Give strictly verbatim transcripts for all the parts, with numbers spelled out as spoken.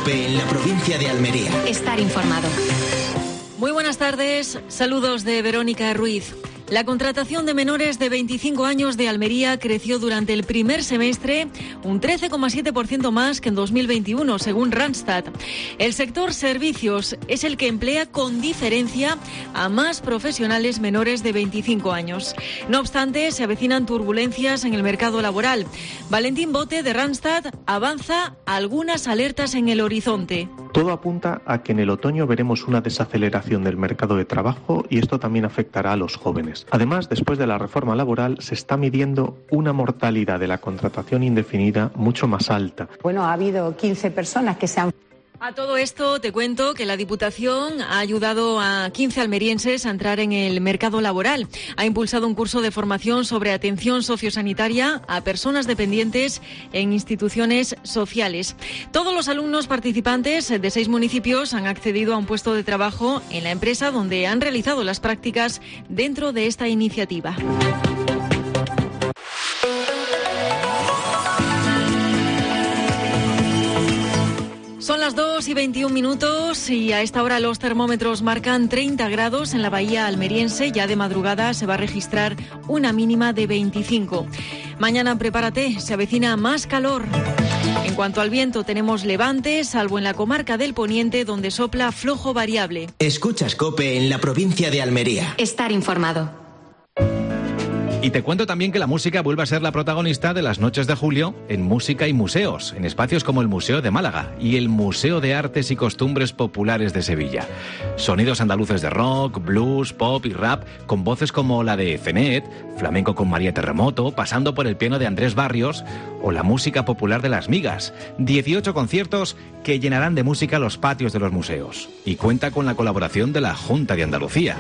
COPE en la provincia de Almería. Estar informado. Muy buenas tardes, saludos de Verónica Ruiz. La contratación de menores de veinticinco años de Almería creció durante el primer semestre un trece coma siete por ciento más que en dos mil veintiuno, según Randstad. El sector servicios es el que emplea con diferencia a más profesionales menores de veinticinco años. No obstante, se avecinan turbulencias en el mercado laboral. Valentín Bote, de Randstad, avanza algunas alertas en el horizonte. Todo apunta a que en el otoño veremos una desaceleración del mercado de trabajo y esto también afectará a los jóvenes. Además, después de la reforma laboral, se está midiendo una mortalidad de la contratación indefinida mucho más alta. Bueno, ha habido quince personas que se han... A todo esto te cuento que la Diputación ha ayudado a quince almerienses a entrar en el mercado laboral. Ha impulsado un curso de formación sobre atención sociosanitaria a personas dependientes en instituciones sociales. Todos los alumnos participantes de seis municipios han accedido a un puesto de trabajo en la empresa donde han realizado las prácticas dentro de esta iniciativa. Son las dos y veintiún minutos y a esta hora los termómetros marcan treinta grados en la bahía almeriense. Ya de madrugada se va a registrar una mínima de veinticinco. Mañana prepárate, se avecina más calor. En cuanto al viento, tenemos levante, salvo en la comarca del Poniente, donde sopla flojo variable. Escuchas COPE en la provincia de Almería. Estar informado. Y te cuento también que la música vuelve a ser la protagonista de las noches de julio en Música y Museos, en espacios como el Museo de Málaga y el Museo de Artes y Costumbres Populares de Sevilla. Sonidos andaluces de rock, blues, pop y rap, con voces como la de Zenet, flamenco con María Terremoto, pasando por el piano de Andrés Barrios o la música popular de Las Migas. dieciocho conciertos que llenarán de música los patios de los museos. Y cuenta con la colaboración de la Junta de Andalucía.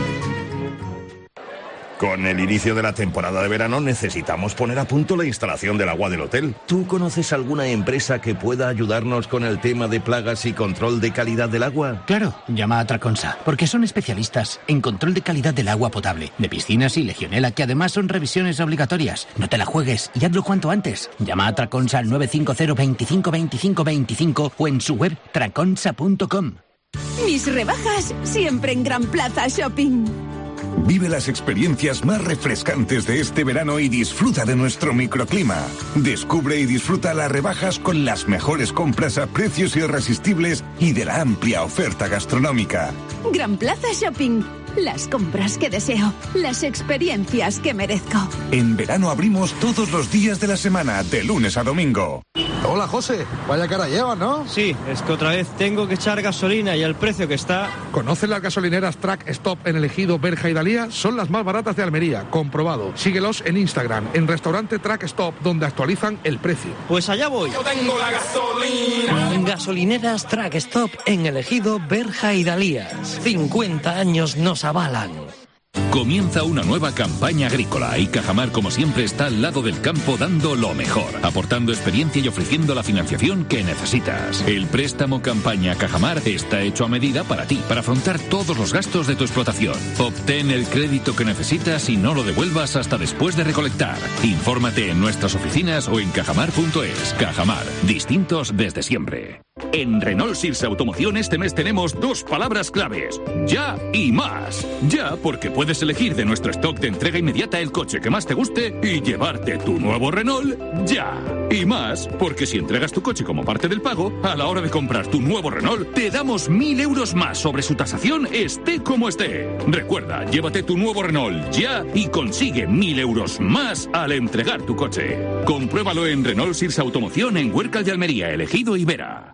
Con el inicio de la temporada de verano necesitamos poner a punto la instalación del agua del hotel. ¿Tú conoces alguna empresa que pueda ayudarnos con el tema de plagas y control de calidad del agua? Claro, llama a Traconsa, porque son especialistas en control de calidad del agua potable, de piscinas y legionela, que además son revisiones obligatorias. No te la juegues y hazlo cuanto antes. Llama a Traconsa al nueve cinco cero, veinticinco, veinticinco, veinticinco o en su web traconsa punto com. Mis rebajas siempre en Gran Plaza Shopping. Vive las experiencias más refrescantes de este verano y disfruta de nuestro microclima. Descubre y disfruta las rebajas con las mejores compras a precios irresistibles y de la amplia oferta gastronómica. Gran Plaza Shopping. Las compras que deseo, las experiencias que merezco. En verano abrimos todos los días de la semana, de lunes a domingo. Hola, José. Vaya cara llevas, ¿no? Sí, es que otra vez tengo que echar gasolina y el precio que está... ¿Conoces las gasolineras Track Stop en el Ejido, Berja y Dalía? Son las más baratas de Almería, comprobado. Síguelos en Instagram, en restaurante Track Stop, donde actualizan el precio. Pues allá voy. Yo tengo la gasolina. Gasolineras Track Stop en el Ejido, Berja y Dalía. cincuenta años nos avalan. Comienza una nueva campaña agrícola y Cajamar, como siempre, está al lado del campo dando lo mejor, aportando experiencia y ofreciendo la financiación que necesitas. El préstamo campaña Cajamar está hecho a medida para ti, para afrontar todos los gastos de tu explotación. Obtén el crédito que necesitas y no lo devuelvas hasta después de recolectar. Infórmate en nuestras oficinas o en cajamar punto es. Cajamar, distintos desde siempre. En Renault Sirsa Automoción este mes tenemos dos palabras claves: ya y más. Ya, porque puedes elegir de nuestro stock de entrega inmediata el coche que más te guste y llevarte tu nuevo Renault ya. Y más, porque si entregas tu coche como parte del pago, a la hora de comprar tu nuevo Renault, te damos mil euros más sobre su tasación, esté como esté. Recuerda, llévate tu nuevo Renault ya y consigue mil euros más al entregar tu coche. Compruébalo en Renault Sirsa Automoción en Huércal de Almería, El Ejido y Vera.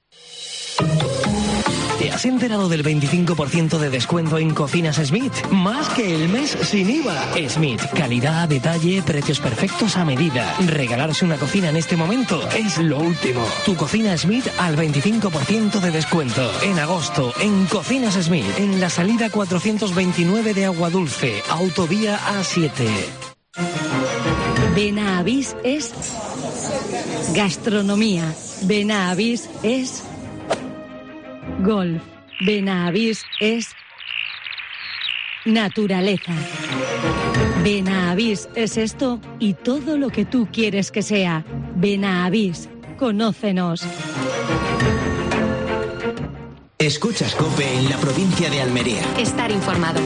¿Te has enterado del veinticinco por ciento de descuento en Cocinas Smith? Más que el mes sin I V A. Smith, calidad, detalle, precios perfectos a medida. Regalarse una cocina en este momento es lo último. Tu cocina Smith al veinticinco por ciento de descuento. En agosto, en Cocinas Smith, en la salida cuatrocientos veintinueve de Agua Dulce, autovía A siete. Benavís es gastronomía. Benavís es golf. Benavís es naturaleza. Benavís es esto y todo lo que tú quieres que sea. Benavís, conócenos. Escuchas COPE en la provincia de Almería. Estar informado.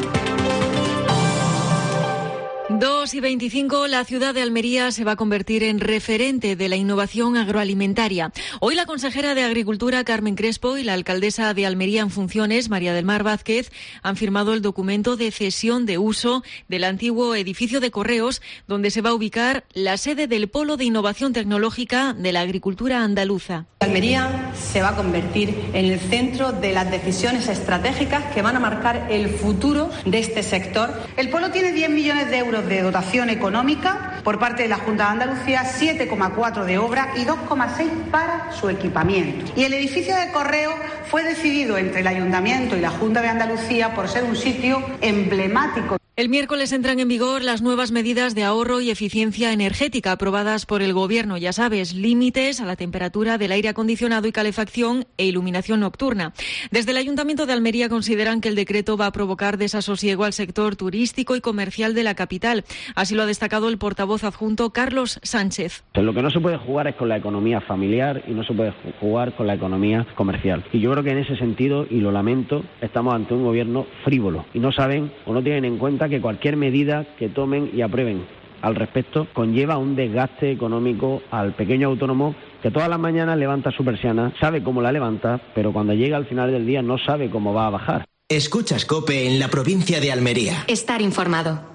dos y veinticinco, la ciudad de Almería se va a convertir en referente de la innovación agroalimentaria. Hoy la consejera de Agricultura, Carmen Crespo, y la alcaldesa de Almería en funciones, María del Mar Vázquez, han firmado el documento de cesión de uso del antiguo edificio de Correos, donde se va a ubicar la sede del Polo de Innovación Tecnológica de la Agricultura Andaluza. Almería se va a convertir en el centro de las decisiones estratégicas que van a marcar el futuro de este sector. El Polo tiene diez millones de euros de dotación económica por parte de la Junta de Andalucía, siete coma cuatro de obra y dos coma seis para su equipamiento. Y el edificio de Correo fue decidido entre el Ayuntamiento y la Junta de Andalucía por ser un sitio emblemático. El miércoles entran en vigor las nuevas medidas de ahorro y eficiencia energética aprobadas por el Gobierno. Ya sabes, límites a la temperatura del aire acondicionado y calefacción e iluminación nocturna. Desde el Ayuntamiento de Almería consideran que el decreto va a provocar desasosiego al sector turístico y comercial de la capital. Así lo ha destacado el portavoz adjunto Carlos Sánchez. Lo que no se puede jugar es con la economía familiar y no se puede jugar con la economía comercial. Y yo creo que en ese sentido, y lo lamento, estamos ante un gobierno frívolo y no saben o no tienen en cuenta que cualquier medida que tomen y aprueben al respecto conlleva un desgaste económico al pequeño autónomo que todas las mañanas levanta su persiana, sabe cómo la levanta, pero cuando llega al final del día no sabe cómo va a bajar. Escuchas COPE en la provincia de Almería. Estar informado.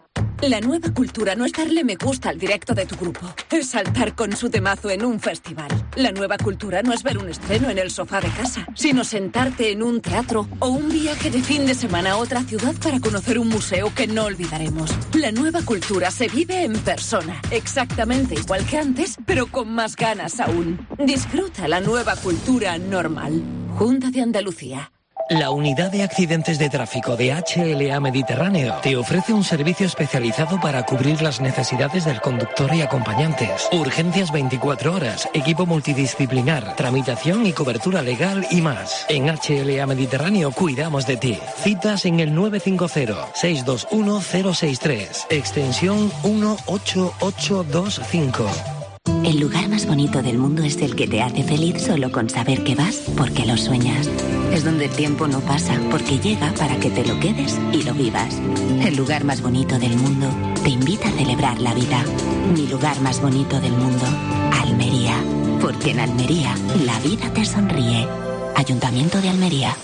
La nueva cultura no es darle me gusta al directo de tu grupo, es saltar con su temazo en un festival. La nueva cultura no es ver un estreno en el sofá de casa, sino sentarte en un teatro o un viaje de fin de semana a otra ciudad para conocer un museo que no olvidaremos. La nueva cultura se vive en persona, exactamente igual que antes, pero con más ganas aún. Disfruta la nueva cultura normal. Junta de Andalucía. La Unidad de Accidentes de Tráfico de H L A Mediterráneo te ofrece un servicio especializado para cubrir las necesidades del conductor y acompañantes. Urgencias veinticuatro horas, equipo multidisciplinar, tramitación y cobertura legal y más. En H L A Mediterráneo cuidamos de ti. Citas en el nueve cinco cero, seis dos uno, cero seis tres, extensión uno ocho ocho dos cinco. El lugar más bonito del mundo es el que te hace feliz solo con saber que vas porque lo sueñas. Es donde el tiempo no pasa porque llega para que te lo quedes y lo vivas. El lugar más bonito del mundo te invita a celebrar la vida. Mi lugar más bonito del mundo, Almería. Porque en Almería la vida te sonríe. Ayuntamiento de Almería.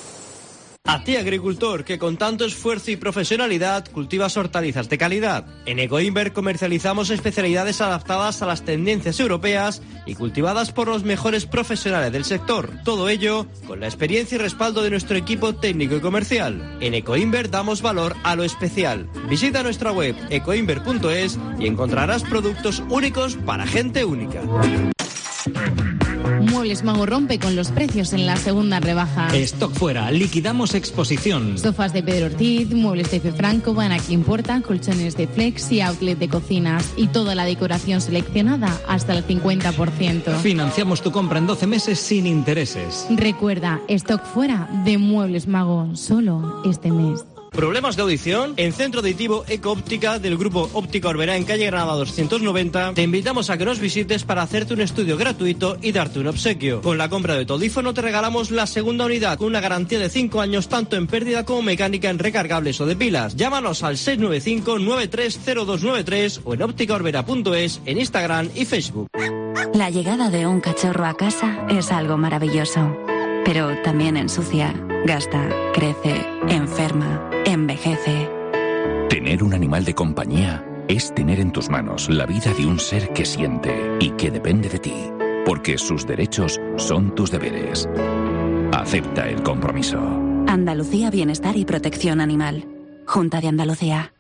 A ti, agricultor, que con tanto esfuerzo y profesionalidad cultivas hortalizas de calidad. En Ecoinver comercializamos especialidades adaptadas a las tendencias europeas y cultivadas por los mejores profesionales del sector. Todo ello con la experiencia y respaldo de nuestro equipo técnico y comercial. En Ecoinver damos valor a lo especial. Visita nuestra web ecoinver punto es y encontrarás productos únicos para gente única. Muebles Mago rompe con los precios en la segunda rebaja. Stock fuera, liquidamos exposición. Sofás de Pedro Ortiz, muebles de F. Franco, van aquí importa, colchones de Flex y outlet de cocinas. Y toda la decoración seleccionada hasta el cincuenta por ciento. Financiamos tu compra en doce meses sin intereses. Recuerda, stock fuera de Muebles Mago, solo este mes. ¿Problemas de audición? En Centro Auditivo Eco Óptica del Grupo Óptica Orbera en calle Granada doscientos noventa te invitamos a que nos visites para hacerte un estudio gratuito y darte un obsequio. Con la compra de tu audífono te regalamos la segunda unidad con una garantía de cinco años tanto en pérdida como mecánica en recargables o de pilas. Llámanos al seis nueve cinco, nueve tres cero dos nueve tres o en óptica orbera punto es en Instagram y Facebook. La llegada de un cachorro a casa es algo maravilloso, pero también ensucia, gasta, crece, enferma, envejece. Tener un animal de compañía es tener en tus manos la vida de un ser que siente y que depende de ti, porque sus derechos son tus deberes. Acepta el compromiso. Andalucía Bienestar y Protección Animal. Junta de Andalucía.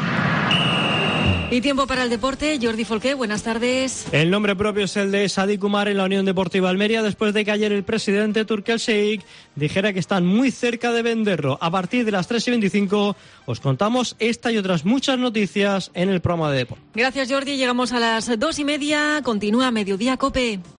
Y tiempo para el deporte. Jordi Folqué, buenas tardes. El nombre propio es el de Sadik Umar en la Unión Deportiva Almería, después de que ayer el presidente Turki El-Sheikh dijera que están muy cerca de venderlo. A partir de las tres y veinticinco os contamos esta y otras muchas noticias en el programa de deporte. Gracias, Jordi. Llegamos a las dos y media. Continúa Mediodía COPE.